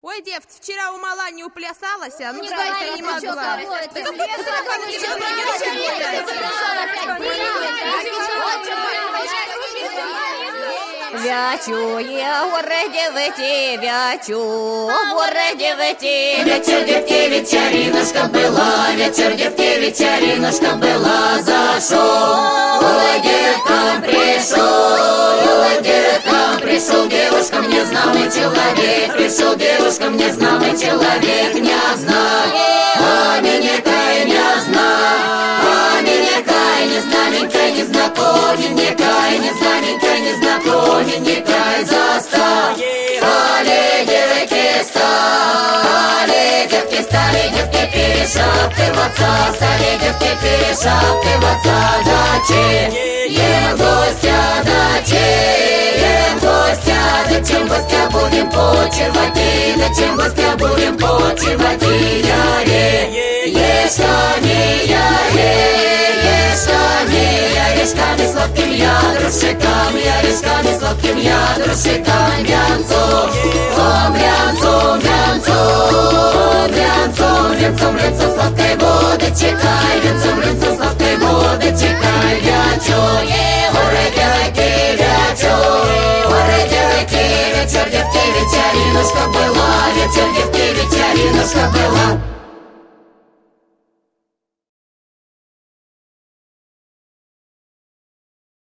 Ой, девки, вчера у мала не уплясалась, а ну Николай, не могла. Вячує, горе дівиці, вячу, горе дівиці. Вечер девки вечеринушка была, вечер девки вечеринушка была, зашел, девкам пришел, девушкам незнакомый человек, пришел девушкам незнакомый человек, не знал, маменькой не знал, маменькой незнаменькой, незнакоменькой, незнаменькой, незнакоменькой застал, стали девки, стали девки перешептываться, стали девки перешептываться, ем гостя, ем гостя, да чем гостя будем почивать, да чем гостя будем почивать, орешками сладким ядрушком, орешками сладким ядрушком, вянцом, вянцом, вянцом, вянцом сладкой воды чекай, вянцом сладкой воды чекай, вячу, горе девки, вячу, горе девки, вечер девки вечеринушка была, вечер девки вечеринушка была.